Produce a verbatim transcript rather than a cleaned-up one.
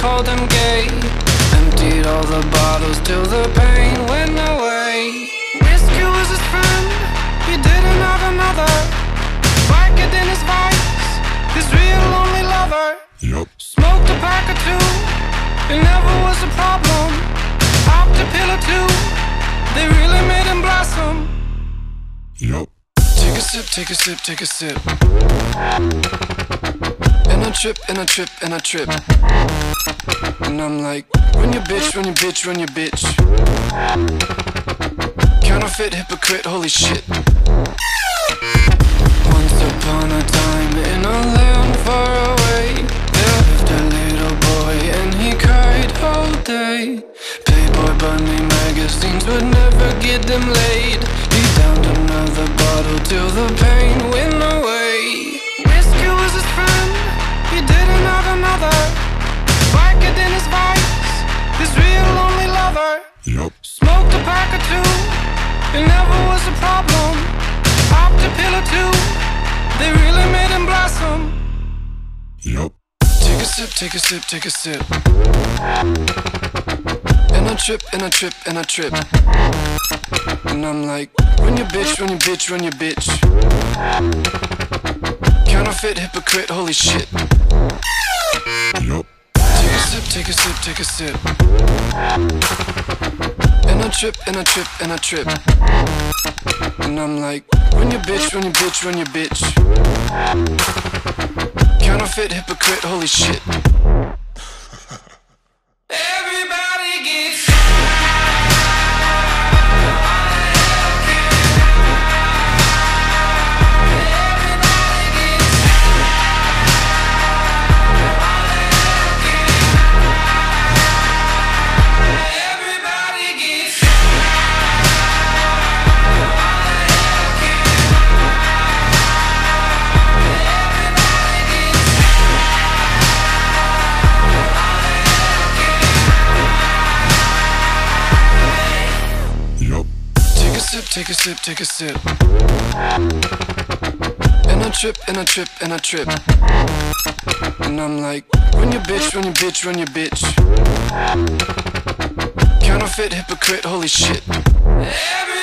called him gay. Emptied all the bottles till the pain went away. Whiskey was his friend, he didn't have another. Wicked in his vice, his real lonely lover. Yup. Smoked a pack or two, it never was a problem. Popped a pill or two, they really made him blossom. Yup. Take a sip, take a sip, take a sip. And I trip, and I trip, and I trip. And I'm like, run your bitch, run your bitch, run your bitch. Counterfeit, hypocrite, holy shit. Once upon a time in a land far away, there lived a little boy and he cried all day. Playboy bunny magazines would never get them laid. He downed another bottle till the pain went away. Whiskey was his friend, he didn't have another. Wicked in his vice, his real lonely lover. Yup. Smoked a pack or two, it never was a problem. Popped a pill or two, they really made him blossom. Yup. Take a sip, take a sip, take a sip. And I trip, and I trip, and I trip. And I'm like, run your bitch, run your bitch, run your bitch. Counterfeit, hypocrite, holy shit. Yup. Take a sip, take a sip, take a sip. And I trip, and I trip, and I trip. And I'm like, run your bitch, run your bitch, run your bitch. Counterfeit, hypocrite, holy shit. Everybody gets take a sip, take a sip. And I trip, and I trip, and I trip. And I'm like, run your bitch, run your bitch, run your bitch. Counterfeit, hypocrite, holy shit. Every